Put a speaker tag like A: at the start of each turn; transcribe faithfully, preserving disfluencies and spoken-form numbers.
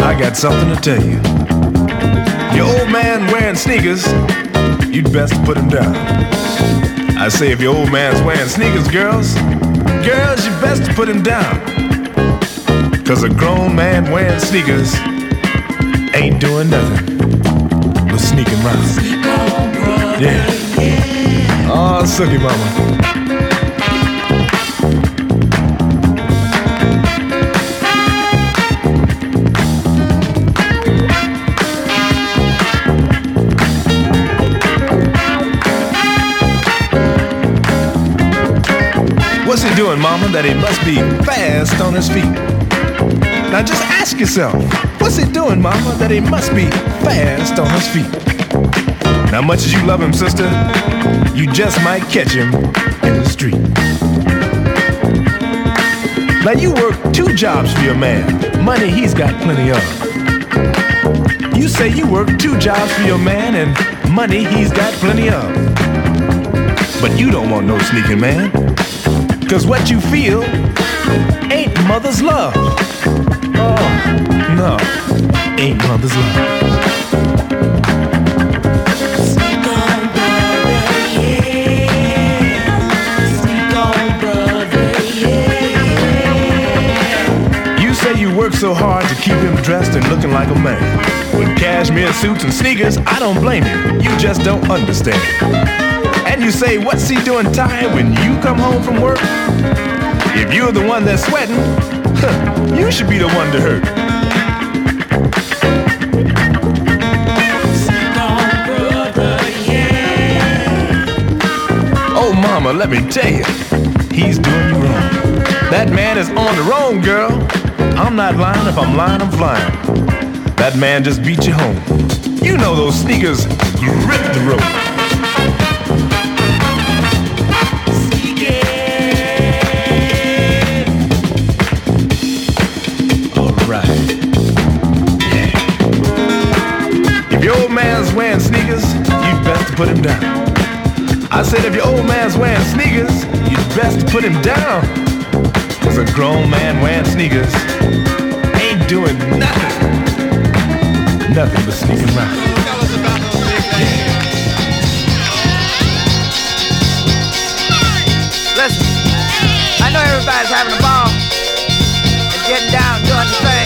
A: I got something to tell you. Your old man wearing sneakers, you'd best put him down. I say if your old man's wearing sneakers, girls, girls, you best put him down. Cause a grown man wearing sneakers ain't doing nothing but sneaking around. Yeah. Oh, sucky mama. What's he doing, mama, that he must be fast on his feet? Now just ask yourself, what's he doing, mama, that he must be fast on his feet? Now much as you love him, sister, you just might catch him in the street. Now you work two jobs for your man, money he's got plenty of. You say you work two jobs for your man and money he's got plenty of. But you don't want no sneaking man. Cause what you feel ain't mother's love. Oh, no, ain't mother's love. Sneak on, brother, yeah. Sneak on, brother, yeah. You say you work so hard to keep him dressed and looking like a man. With cashmere suits and sneakers, I don't blame you. You just don't understand. And you say, what's he doing tired when you come home from work? If you're the one that's sweating, huh, you should be the one to hurt. Brother, yeah. Oh, mama, let me tell you, he's doing you wrong. That man is on the wrong, girl. I'm not lying. If I'm lying, I'm flying. That man just beat you home. You know those sneakers grip the road. If your old man's wearing sneakers, you'd best put him down. I said if your old man's wearing sneakers, you'd best put him down. Cause a grown man wearing sneakers ain't doing nothing. Nothing but sneaking around. Yeah.
B: Listen, I know everybody's having a ball and getting down, doing the thing.